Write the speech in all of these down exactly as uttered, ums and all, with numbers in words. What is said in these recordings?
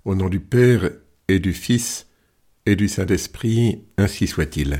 Au nom du Père et du Fils et du Saint-Esprit, ainsi soit-il.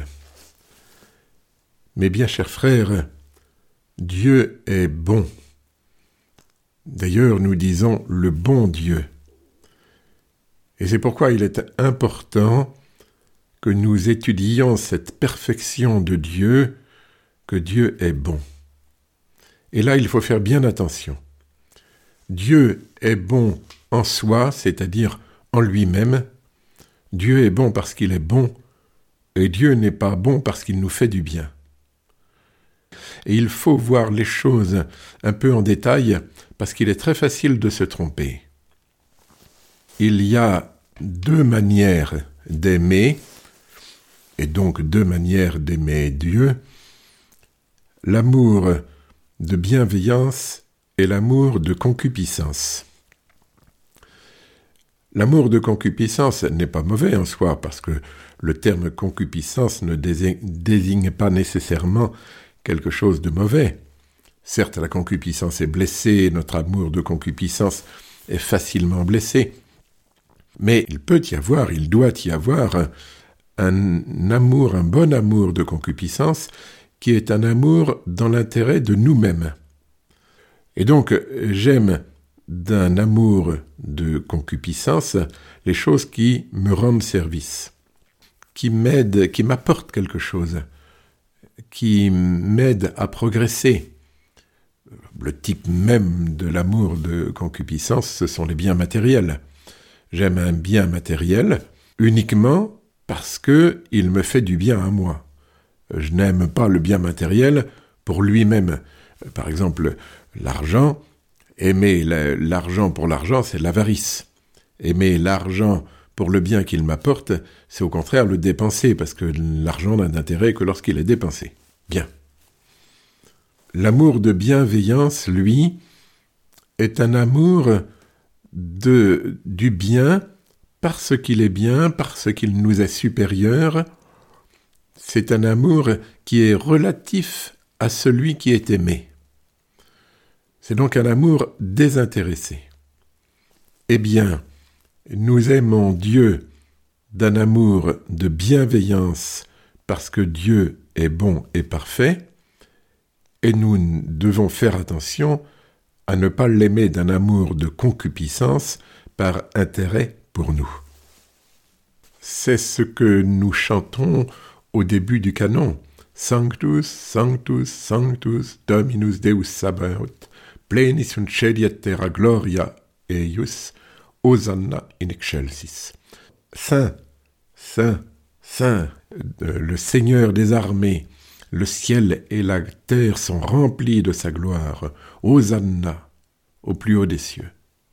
Mes bien chers frères, Dieu est bon. D'ailleurs, nous disons le bon Dieu. Et c'est pourquoi il est important que nous étudions cette perfection de Dieu, que Dieu est bon. Et là, il faut faire bien attention. Dieu est bon en soi, c'est-à-dire en lui-même. Dieu est bon parce qu'il est bon, et Dieu n'est pas bon parce qu'il nous fait du bien. Et il faut voir les choses un peu en détail, parce qu'il est très facile de se tromper. Il y a deux manières d'aimer, et donc deux manières d'aimer Dieu, l'amour de bienveillance et l'amour de concupiscence. L'amour de concupiscence n'est pas mauvais en soi, parce que le terme concupiscence ne désigne pas nécessairement quelque chose de mauvais. Certes, la concupiscence est blessée, notre amour de concupiscence est facilement blessé, mais il peut y avoir, il doit y avoir un, un amour, un bon amour de concupiscence qui est un amour dans l'intérêt de nous-mêmes. Et donc, j'aime d'un amour de concupiscence les choses qui me rendent service, qui m'aident, qui m'apportent quelque chose, qui m'aident à progresser. Le type même de l'amour de concupiscence, ce sont les biens matériels. J'aime un bien matériel uniquement parce qu'il me fait du bien à moi. Je n'aime pas le bien matériel pour lui-même. Par exemple, l'argent, aimer l'argent pour l'argent, c'est l'avarice. Aimer l'argent pour le bien qu'il m'apporte, c'est au contraire le dépenser, parce que l'argent n'a d'intérêt que lorsqu'il est dépensé. Bien. L'amour de bienveillance, lui, est un amour de, du bien parce qu'il est bien, parce qu'il nous est supérieur. C'est un amour qui est relatif à celui qui est aimé. C'est donc un amour désintéressé. Eh bien, nous aimons Dieu d'un amour de bienveillance parce que Dieu est bon et parfait, et nous devons faire attention à ne pas l'aimer d'un amour de concupiscence par intérêt pour nous. C'est ce que nous chantons au début du canon. Sanctus, Sanctus, Sanctus, Dominus Deus Sabaoth, plenis concediat terra gloria eius, Hosanna in excelsis. Saint, Saint, Saint, le Seigneur des armées, le ciel et la terre sont remplis de sa gloire. Hosanna, au plus haut des cieux.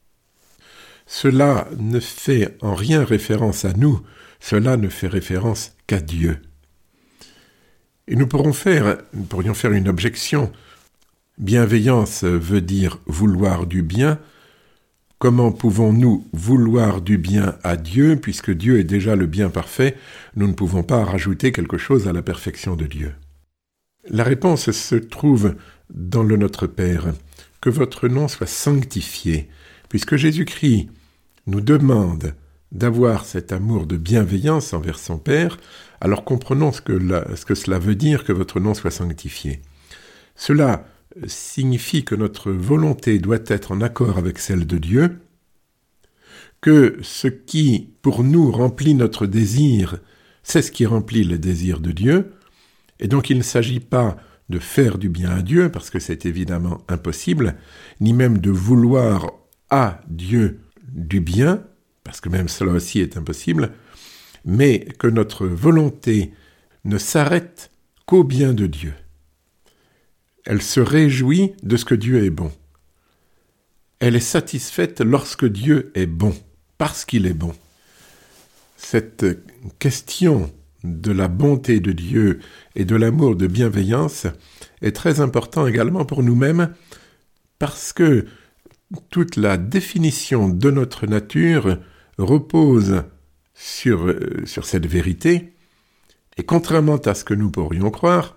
Cela ne fait en rien référence à nous, cela ne fait référence qu'à Dieu. Et nous pourrons faire, nous pourrions faire une objection. Bienveillance veut dire vouloir du bien. Comment pouvons-nous vouloir du bien à Dieu, puisque Dieu est déjà le bien parfait, nous ne pouvons pas rajouter quelque chose à la perfection de Dieu. La réponse se trouve dans le Notre Père. Que votre nom soit sanctifié, puisque Jésus-Christ nous demande d'avoir cet amour de bienveillance envers son Père, alors comprenons ce que, la, ce que cela veut dire que votre nom soit sanctifié. Cela signifie que notre volonté doit être en accord avec celle de Dieu, que ce qui, pour nous, remplit notre désir, c'est ce qui remplit le désir de Dieu, et donc il ne s'agit pas de faire du bien à Dieu, parce que c'est évidemment impossible, ni même de vouloir à Dieu du bien, parce que même cela aussi est impossible, mais que notre volonté ne s'arrête qu'au bien de Dieu. Elle se réjouit de ce que Dieu est bon. Elle est satisfaite lorsque Dieu est bon, parce qu'il est bon. Cette question de la bonté de Dieu et de l'amour de bienveillance est très important également pour nous-mêmes, parce que toute la définition de notre nature repose sur, sur cette vérité, et contrairement à ce que nous pourrions croire,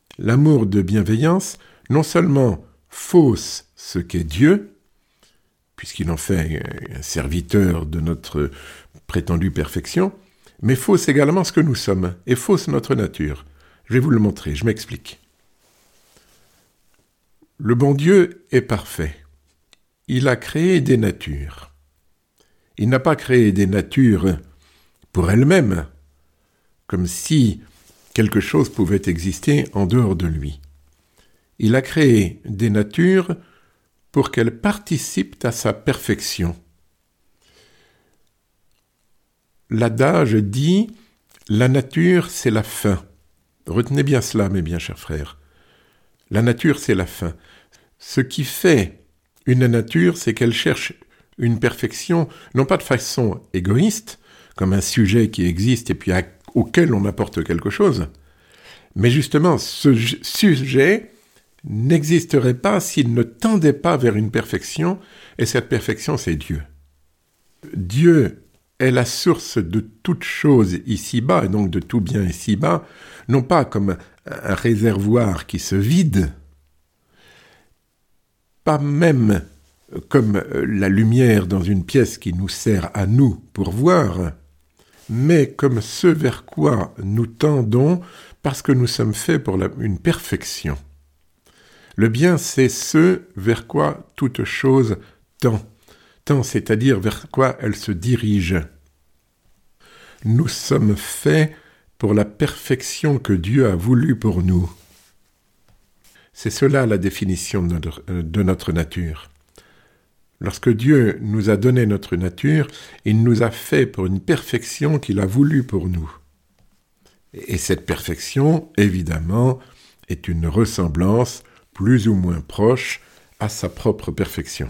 l'amour de bienveillance non seulement fausse ce qu'est Dieu, puisqu'il en fait un serviteur de notre prétendue perfection, mais fausse également ce que nous sommes, et fausse notre nature. Je vais vous le montrer, je m'explique. Le bon Dieu est parfait. Il a créé des natures. Il n'a pas créé des natures pour elles-mêmes, comme si quelque chose pouvait exister en dehors de lui. Il a créé des natures pour qu'elles participent à sa perfection. L'adage dit « la nature, c'est la fin ». Retenez bien cela, mes bien chers frères. La nature, c'est la fin. Ce qui fait une nature, c'est qu'elle cherche une perfection, non pas de façon égoïste, comme un sujet qui existe et puis à, auquel on apporte quelque chose, mais justement, ce sujet n'existerait pas s'il ne tendait pas vers une perfection, et cette perfection, c'est Dieu. Dieu est la source de toute chose ici-bas, et donc de tout bien ici-bas, non pas comme un réservoir qui se vide, pas même comme la lumière dans une pièce qui nous sert à nous pour voir, mais comme ce vers quoi nous tendons parce que nous sommes faits pour la, une perfection. Le bien, c'est ce vers quoi toute chose tend, tend, c'est-à-dire vers quoi elle se dirige. Nous sommes faits pour la perfection que Dieu a voulu pour nous. C'est cela la définition de notre, de notre nature. Lorsque Dieu nous a donné notre nature, il nous a fait pour une perfection qu'il a voulu pour nous. Et cette perfection, évidemment, est une ressemblance plus ou moins proche à sa propre perfection.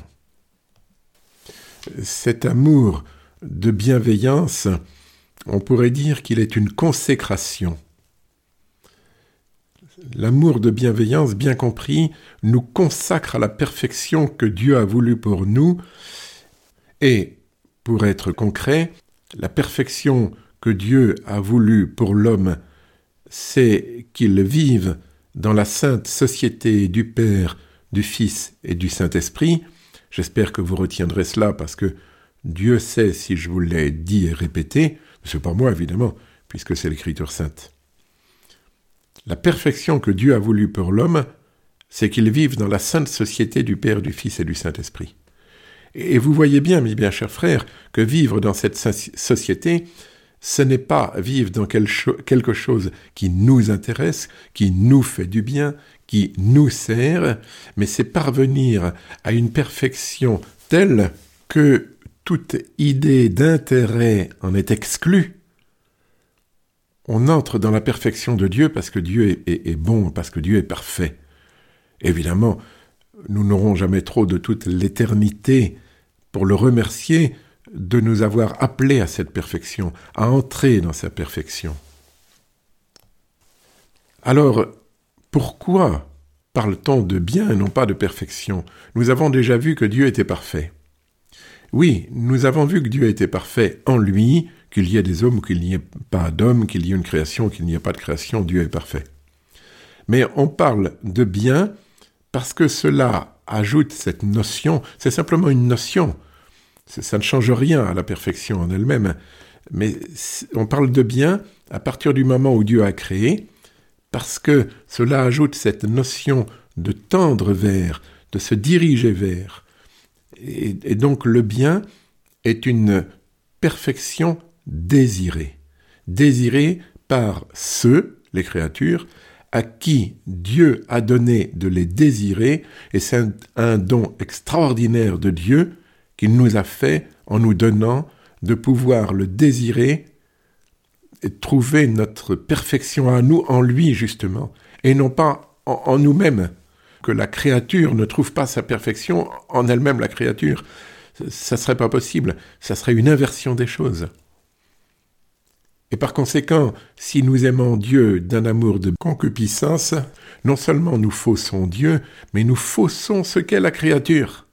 Cet amour de bienveillance, on pourrait dire qu'il est une consécration. L'amour de bienveillance, bien compris, nous consacre à la perfection que Dieu a voulu pour nous. Et, pour être concret, la perfection que Dieu a voulu pour l'homme, c'est qu'il vive dans la sainte société du Père, du Fils et du Saint-Esprit. J'espère que vous retiendrez cela parce que Dieu sait si je vous l'ai dit et répété. C'est pas moi, évidemment, puisque c'est l'Écriture sainte. La perfection que Dieu a voulu pour l'homme, c'est qu'il vive dans la sainte société du Père, du Fils et du Saint-Esprit. Et vous voyez bien, mes bien chers frères, que vivre dans cette société, ce n'est pas vivre dans quelque chose qui nous intéresse, qui nous fait du bien, qui nous sert, mais c'est parvenir à une perfection telle que toute idée d'intérêt en est exclue. On entre dans la perfection de Dieu parce que Dieu est, est, est bon, parce que Dieu est parfait. Évidemment, nous n'aurons jamais trop de toute l'éternité pour le remercier de nous avoir appelés à cette perfection, à entrer dans sa perfection. Alors, pourquoi parle-t-on de bien et non pas de perfection ? Nous avons déjà vu que Dieu était parfait. Oui, nous avons vu que Dieu était parfait en lui, qu'il y ait des hommes ou qu'il n'y ait pas d'hommes, qu'il y ait une création ou qu'il n'y ait pas de création, Dieu est parfait. Mais on parle de bien parce que cela ajoute cette notion, c'est simplement une notion, ça ne change rien à la perfection en elle-même, mais on parle de bien à partir du moment où Dieu a créé, parce que cela ajoute cette notion de tendre vers, de se diriger vers. Et, et donc le bien est une perfection désirée, désirée par ceux, les créatures, à qui Dieu a donné de les désirer, et c'est un, un don extraordinaire de Dieu qu'il nous a fait en nous donnant de pouvoir le désirer et trouver notre perfection à nous en lui justement, et non pas en, en nous-mêmes, que la créature ne trouve pas sa perfection en elle-même, la créature. Ça ne serait pas possible, ça serait une inversion des choses. Et par conséquent, si nous aimons Dieu d'un amour de concupiscence, non seulement nous faussons Dieu, mais nous faussons ce qu'est la créature.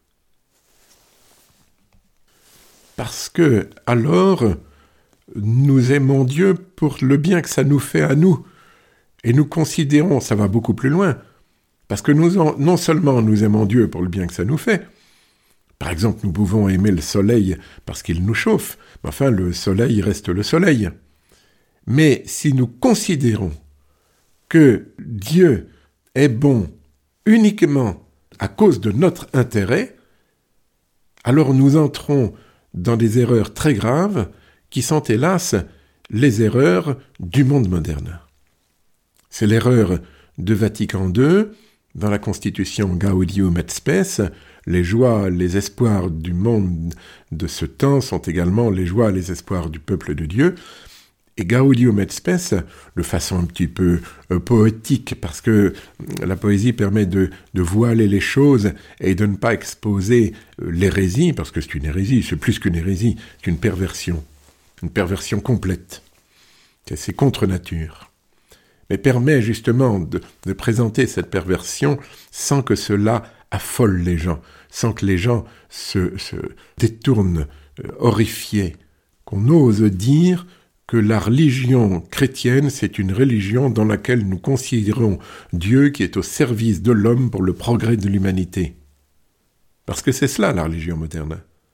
Parce que, alors, nous aimons Dieu pour le bien que ça nous fait à nous. Et nous considérons, ça va beaucoup plus loin, parce que nous, non seulement nous aimons Dieu pour le bien que ça nous fait, Par exemple, nous pouvons aimer le soleil parce qu'il nous chauffe, mais enfin, le soleil reste le soleil. Mais si nous considérons que Dieu est bon uniquement à cause de notre intérêt, alors nous entrons dans des erreurs très graves qui sont hélas les erreurs du monde moderne. C'est l'erreur de Vatican deux, dans la constitution Gaudium et Spes. Les joies, les espoirs du monde de ce temps sont également les joies, les espoirs du peuple de Dieu. Et Gaudium et Spes, de façon un petit peu euh, poétique, parce que la poésie permet de, de voiler les choses et de ne pas exposer euh, l'hérésie, parce que c'est une hérésie, c'est plus qu'une hérésie, c'est une perversion, une perversion complète. C'est, c'est contre nature. Mais permet justement de, de présenter cette perversion sans que cela affole les gens, sans que les gens se, se détournent euh, horrifiés, qu'on ose dire que la religion chrétienne, c'est une religion dans laquelle nous considérons Dieu qui est au service de l'homme pour le progrès de l'humanité. Parce que c'est cela la religion moderne.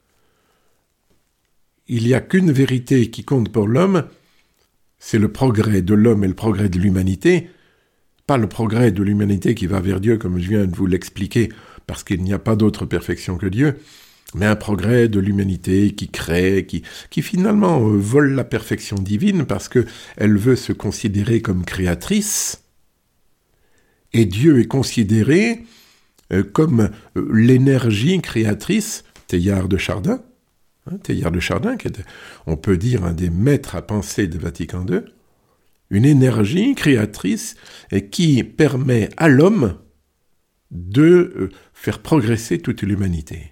Il n'y a qu'une vérité qui compte pour l'homme, c'est le progrès de l'homme et le progrès de l'humanité, pas le progrès de l'humanité qui va vers Dieu, comme je viens de vous l'expliquer, parce qu'il n'y a pas d'autre perfection que Dieu, mais un progrès de l'humanité qui crée, qui, qui finalement euh, vole la perfection divine parce qu'elle veut se considérer comme créatrice, et Dieu est considéré euh, comme euh, l'énergie créatrice, Teilhard de Chardin, hein, Teilhard de Chardin, qui est, on peut dire, un des maîtres à penser de Vatican deux, une énergie créatrice et qui permet à l'homme de euh, faire progresser toute l'humanité.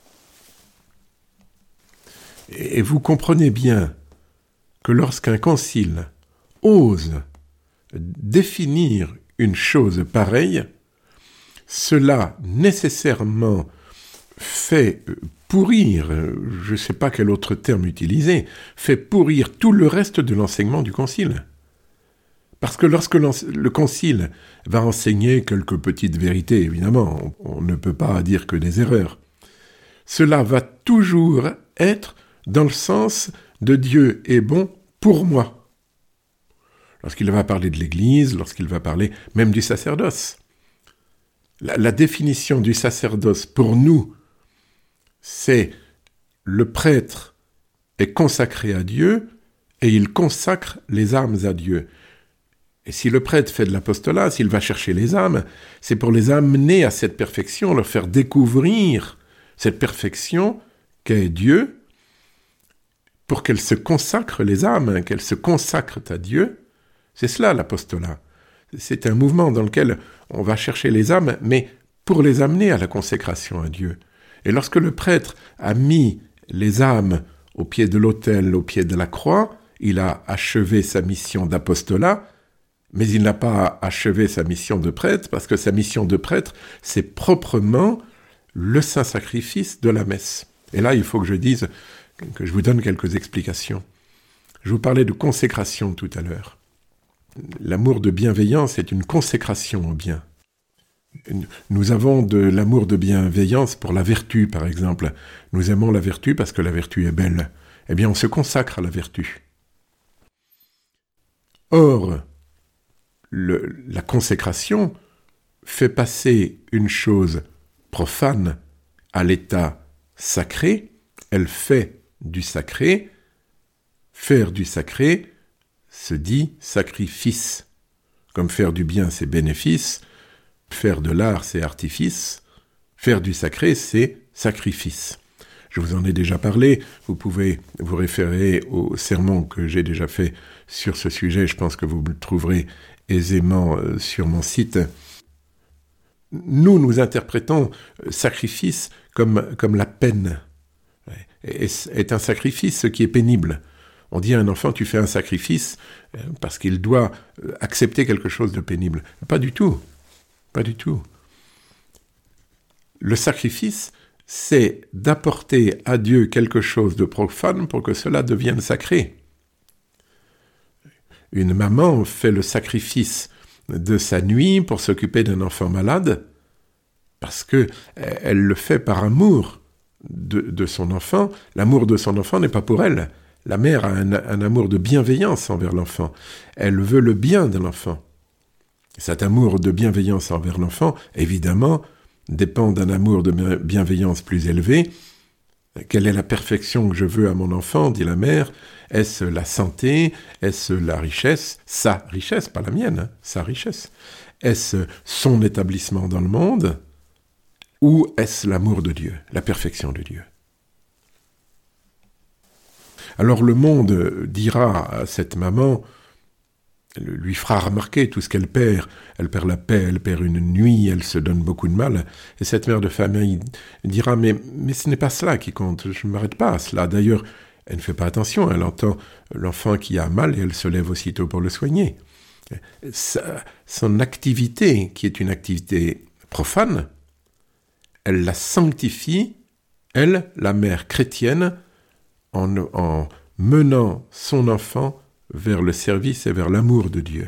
Et vous comprenez bien que lorsqu'un concile ose définir une chose pareille, cela nécessairement fait pourrir, je ne sais pas quel autre terme utiliser, fait pourrir tout le reste de l'enseignement du concile. Parce que lorsque le concile va enseigner quelques petites vérités, évidemment, on, on ne peut pas dire que des erreurs, cela va toujours être dans le sens de Dieu est bon pour moi. Lorsqu'il va parler de l'Église, lorsqu'il va parler même du sacerdoce. La, la définition du sacerdoce pour nous, c'est le prêtre est consacré à Dieu et il consacre les âmes à Dieu. Et si le prêtre fait de l'apostolat, s'il va chercher les âmes, c'est pour les amener à cette perfection, leur faire découvrir cette perfection qu'est Dieu, pour qu'elles se consacrent les âmes, qu'elles se consacrent à Dieu. C'est cela l'apostolat. C'est un mouvement dans lequel on va chercher les âmes, mais pour les amener à la consécration à Dieu. Et lorsque le prêtre a mis les âmes au pied de l'autel, au pied de la croix, il a achevé sa mission d'apostolat, mais il n'a pas achevé sa mission de prêtre, parce que sa mission de prêtre, c'est proprement le saint sacrifice de la messe. Et là, il faut que je dise, que je vous donne quelques explications. Je vous parlais de consécration tout à l'heure. L'amour de bienveillance est une consécration au bien. Nous avons de l'amour de bienveillance pour la vertu, par exemple. Nous aimons la vertu parce que la vertu est belle. Eh bien, on se consacre à la vertu. Or, le, la consécration fait passer une chose profane à l'état sacré. Elle fait du sacré. Faire du sacré se dit sacrifice. Comme faire du bien, c'est bénéfice. Faire de l'art, c'est artifice. Faire du sacré, c'est sacrifice. Je vous en ai déjà parlé. Vous pouvez vous référer au sermon que j'ai déjà fait sur ce sujet. Je pense que vous le trouverez aisément sur mon site. Nous, nous interprétons sacrifice comme, comme la peine. Est un sacrifice ce qui est pénible. On dit à un enfant, tu fais un sacrifice parce qu'il doit accepter quelque chose de pénible. Pas du tout. Pas du tout. Le sacrifice, c'est d'apporter à Dieu quelque chose de profane pour que cela devienne sacré. Une maman fait le sacrifice de sa nuit pour s'occuper d'un enfant malade parce qu'elle le fait par amour de, de son enfant, l'amour de son enfant n'est pas pour elle. La mère a un, un amour de bienveillance envers l'enfant. Elle veut le bien de l'enfant. Cet amour de bienveillance envers l'enfant, évidemment, dépend d'un amour de bienveillance plus élevé. Quelle est la perfection que je veux à mon enfant, dit la mère? Est-ce la santé? Est-ce la richesse? Sa richesse, pas la mienne, hein, sa richesse. Est-ce son établissement dans le monde? Ou est-ce l'amour de Dieu, la perfection de Dieu? Alors le monde dira à cette maman, lui fera remarquer tout ce qu'elle perd. Elle perd la paix, elle perd une nuit, elle se donne beaucoup de mal. Et cette mère de famille dira, mais, mais ce n'est pas cela qui compte, je ne m'arrête pas à cela. D'ailleurs, elle ne fait pas attention, elle entend l'enfant qui a mal et elle se lève aussitôt pour le soigner. Sa, son activité, qui est une activité profane, elle la sanctifie, elle, la mère chrétienne, en, en menant son enfant vers le service et vers l'amour de Dieu.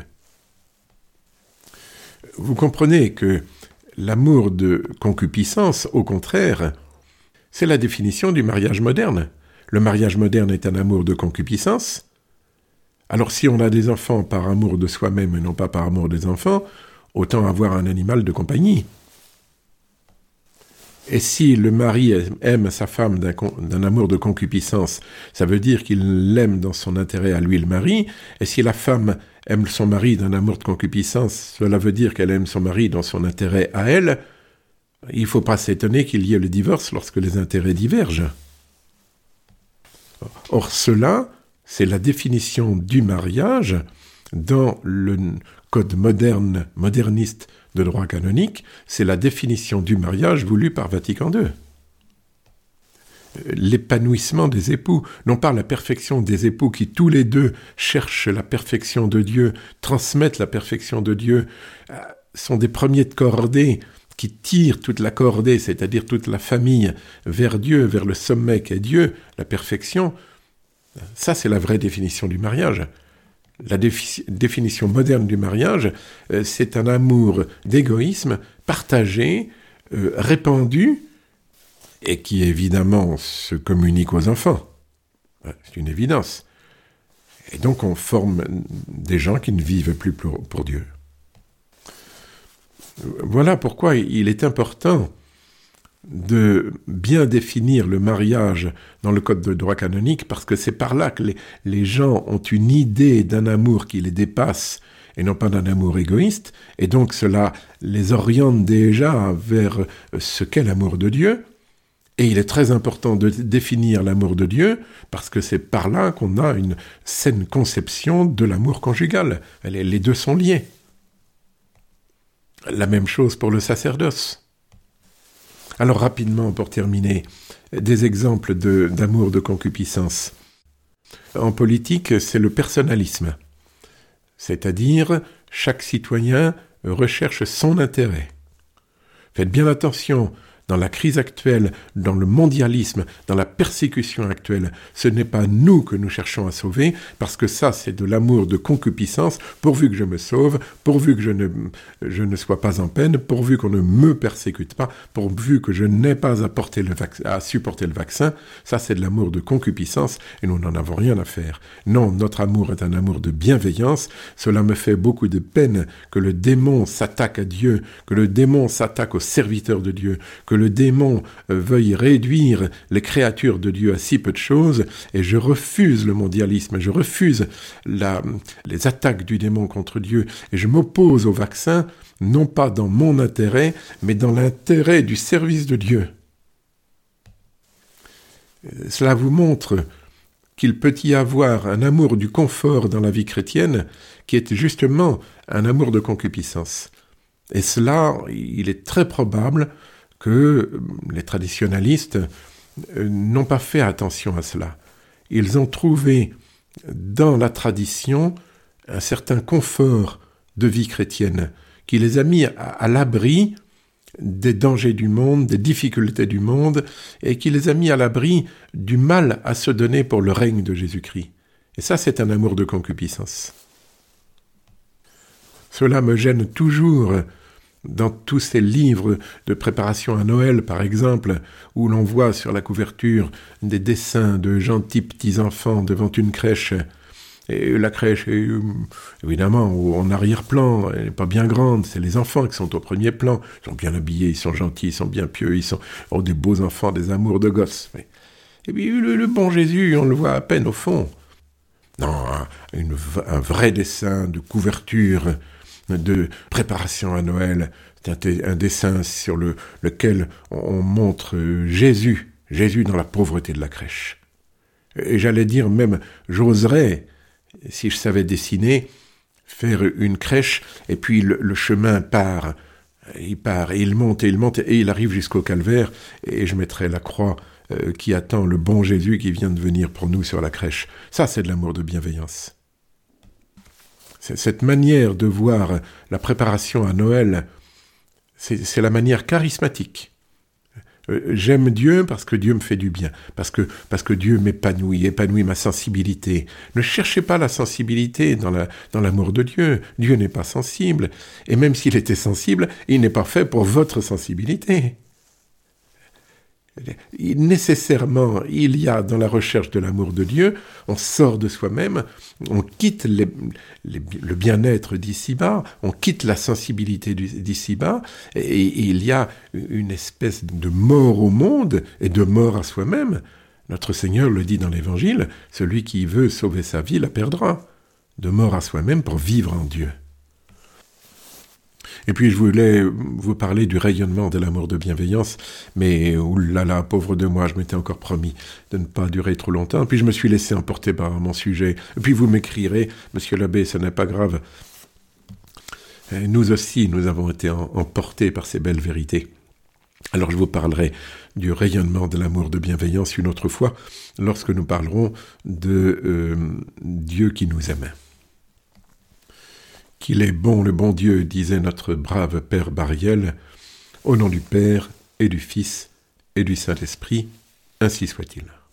Vous comprenez que l'amour de concupiscence, au contraire, c'est la définition du mariage moderne. Le mariage moderne est un amour de concupiscence. Alors si on a des enfants par amour de soi-même et non pas par amour des enfants, autant avoir un animal de compagnie. Et si le mari aime sa femme d'un, d'un amour de concupiscence, ça veut dire qu'il l'aime dans son intérêt à lui, le mari. Et si la femme aime son mari d'un amour de concupiscence, cela veut dire qu'elle aime son mari dans son intérêt à elle. Il ne faut pas s'étonner qu'il y ait le divorce lorsque les intérêts divergent. Or, cela, c'est la définition du mariage dans le code moderne, moderniste de droit canonique, c'est la définition du mariage voulue par Vatican deux. L'épanouissement des époux, non pas la perfection des époux qui tous les deux cherchent la perfection de Dieu, transmettent la perfection de Dieu, sont des premiers de cordée qui tirent toute la cordée, c'est-à-dire toute la famille, vers Dieu, vers le sommet qu'est Dieu, la perfection. Ça, c'est la vraie définition du mariage. La défi- définition moderne du mariage, euh, c'est un amour d'égoïsme partagé, euh, répandu, et qui évidemment se communique aux enfants. C'est une évidence. Et donc on forme des gens qui ne vivent plus pour, pour Dieu. Voilà pourquoi il est important de bien définir le mariage dans le code de droit canonique, parce que c'est par là que les, les gens ont une idée d'un amour qui les dépasse et non pas d'un amour égoïste, et donc cela les oriente déjà vers ce qu'est l'amour de Dieu. Et il est très important de définir l'amour de Dieu, parce que c'est par là qu'on a une saine conception de l'amour conjugal. Les deux sont liés. La même chose pour le sacerdoce. Alors rapidement, pour terminer, des exemples de, d'amour de concupiscence. En politique, c'est le personnalisme, c'est-à-dire chaque citoyen recherche son intérêt. Faites bien attention, dans la crise actuelle, dans le mondialisme, dans la persécution actuelle, ce n'est pas nous que nous cherchons à sauver, parce que ça, c'est de l'amour de concupiscence, pourvu que je me sauve, pourvu que je ne, je ne sois pas en peine, pourvu qu'on ne me persécute pas, pourvu que je n'ai pas à, porter le vac- à supporter le vaccin, ça, c'est de l'amour de concupiscence, et nous n'en avons rien à faire. Non, notre amour est un amour de bienveillance. Cela me fait beaucoup de peine que le démon s'attaque à Dieu, que le démon s'attaque aux serviteurs de Dieu, que le démon veuille réduire les créatures de Dieu à si peu de choses, et je refuse le mondialisme, je refuse la, les attaques du démon contre Dieu, et je m'oppose au vaccin, non pas dans mon intérêt, mais dans l'intérêt du service de Dieu. Cela vous montre qu'il peut y avoir un amour du confort dans la vie chrétienne qui est justement un amour de concupiscence. Et cela, il est très probable que les traditionalistes n'ont pas fait attention à cela. Ils ont trouvé dans la tradition un certain confort de vie chrétienne qui les a mis à, à l'abri des dangers du monde, des difficultés du monde, et qui les a mis à l'abri du mal à se donner pour le règne de Jésus-Christ. Et ça, c'est un amour de concupiscence. Cela me gêne toujours Dans tous ces livres de préparation à Noël, par exemple, où l'on voit sur la couverture des dessins de gentils petits-enfants devant une crèche, et la crèche est évidemment en arrière-plan, elle n'est pas bien grande, c'est les enfants qui sont au premier plan, ils sont bien habillés, ils sont gentils, ils sont bien pieux, ils sont oh, des beaux enfants, des amours de gosses. Et puis le, le bon Jésus, on le voit à peine au fond. Non, un, une, un vrai dessin de couverture, de préparation à Noël, c'est un, un dessin sur le, lequel on montre Jésus, Jésus dans la pauvreté de la crèche. Et j'allais dire même, j'oserais, si je savais dessiner, faire une crèche, et puis le, le chemin part, il part, et il monte, et il monte, et il arrive jusqu'au calvaire, et je mettrai la croix euh, qui attend le bon Jésus qui vient de venir pour nous sur la crèche. Ça, c'est de l'amour de bienveillance. C'est cette manière de voir la préparation à Noël, c'est, c'est la manière charismatique. J'aime Dieu parce que Dieu me fait du bien, parce que, parce que Dieu m'épanouit, épanouit ma sensibilité. Ne cherchez pas la sensibilité dans, la, dans l'amour de Dieu. Dieu n'est pas sensible. Et même s'il était sensible, il n'est pas fait pour votre sensibilité. Nécessairement, il y a dans la recherche de l'amour de Dieu, on sort de soi-même, on quitte les, les, le bien-être d'ici-bas, on quitte la sensibilité d'ici-bas, et, et il y a une espèce de mort au monde et de mort à soi-même. Notre Seigneur le dit dans l'Évangile, celui qui veut sauver sa vie la perdra, de mort à soi-même pour vivre en Dieu. Et puis je voulais vous parler du rayonnement de l'amour de bienveillance, mais oulala, pauvre de moi, je m'étais encore promis de ne pas durer trop longtemps, puis je me suis laissé emporter par mon sujet. Et puis vous m'écrirez, monsieur l'abbé, ce n'est pas grave. Et nous aussi, nous avons été emportés par ces belles vérités. Alors je vous parlerai du rayonnement de l'amour de bienveillance une autre fois, lorsque nous parlerons de euh, Dieu qui nous aime. Qu'il est bon le bon Dieu, disait notre brave Père Bariel, au nom du Père et du Fils et du Saint-Esprit, ainsi soit-il.